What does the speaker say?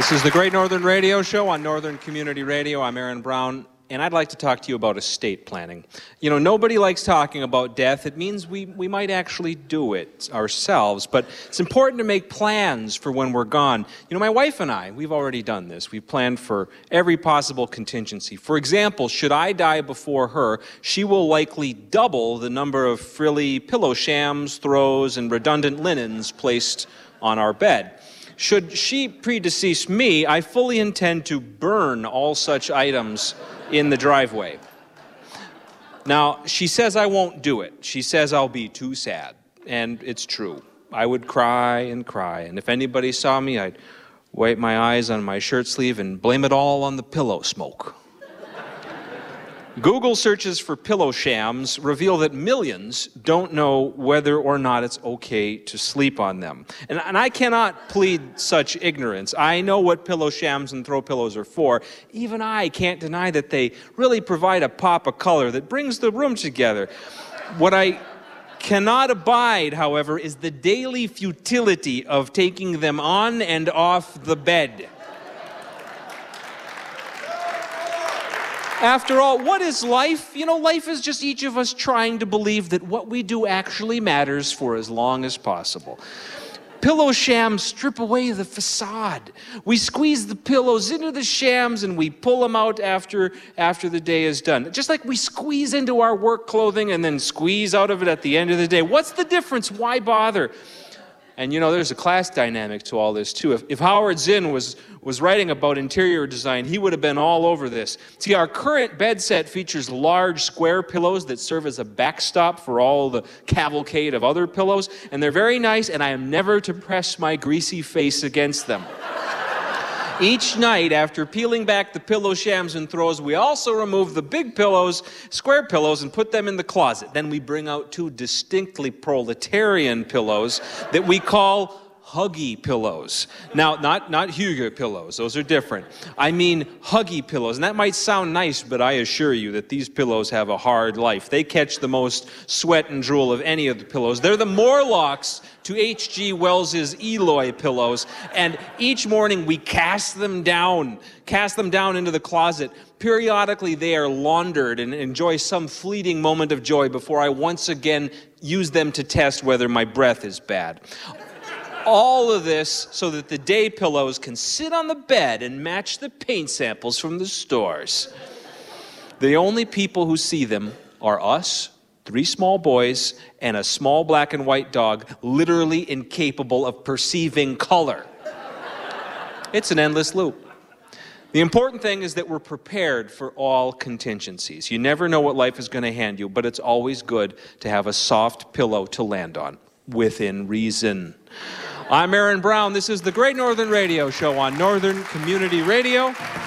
This is the Great Northern Radio Show on Northern Community Radio. I'm Aaron Brown, and I'd like to talk to you about estate planning. You know, nobody likes talking about death. It means we might actually do it ourselves, but it's important to make plans for when we're gone. You know, my wife and I, we've already done this. We've planned for every possible contingency. For example, should I die before her, she will likely double the number of frilly pillow shams, throws, and redundant linens placed on our bed. Should she predecease me, I fully intend to burn all such items in the driveway. Now, she says I won't do it. She says I'll be too sad. And it's true. I would cry and cry. And if anybody saw me, I'd wipe my eyes on my shirt sleeve and blame it all on the pillow smoke. Google searches for pillow shams reveal that millions don't know whether or not it's okay to sleep on them. And I cannot plead such ignorance. I know what pillow shams and throw pillows are for. Even I can't deny that they really provide a pop of color that brings the room together. What I cannot abide, however, is the daily futility of taking them on and off the bed. After all, what is life? You know, life is just each of us trying to believe that what we do actually matters for as long as possible. Pillow shams strip away the facade. We squeeze the pillows into the shams and we pull them out after the day is done. Just like we squeeze into our work clothing and then squeeze out of it at the end of the day. What's the difference? Why bother? And you know, there's a class dynamic to all this too. If Howard Zinn was writing about interior design, he would have been all over this. See, our current bed set features large square pillows that serve as a backstop for all the cavalcade of other pillows, and they're very nice, and I am never to press my greasy face against them. Each night, after peeling back the pillow shams and throws, we also remove the big pillows, square pillows, and put them in the closet. Then we bring out two distinctly proletarian pillows that we call huggy pillows. Now, not Hygge pillows. Those are different. I mean huggy pillows. And that might sound nice, but I assure you that these pillows have a hard life. They catch the most sweat and drool of any of the pillows. They're the Morlocks to H.G. Wells's Eloy pillows. And each morning we cast them down into the closet. Periodically they are laundered and enjoy some fleeting moment of joy before I once again use them to test whether my breath is bad. All of this so that the day pillows can sit on the bed and match the paint samples from the stores. The only people who see them are us, 3 small boys, and a small black and white dog, literally incapable of perceiving color. It's an endless loop. The important thing is that we're prepared for all contingencies. You never know what life is going to hand you, but it's always good to have a soft pillow to land on, within reason. I'm Aaron Brown. This is the Great Northern Radio Show on Northern Community Radio.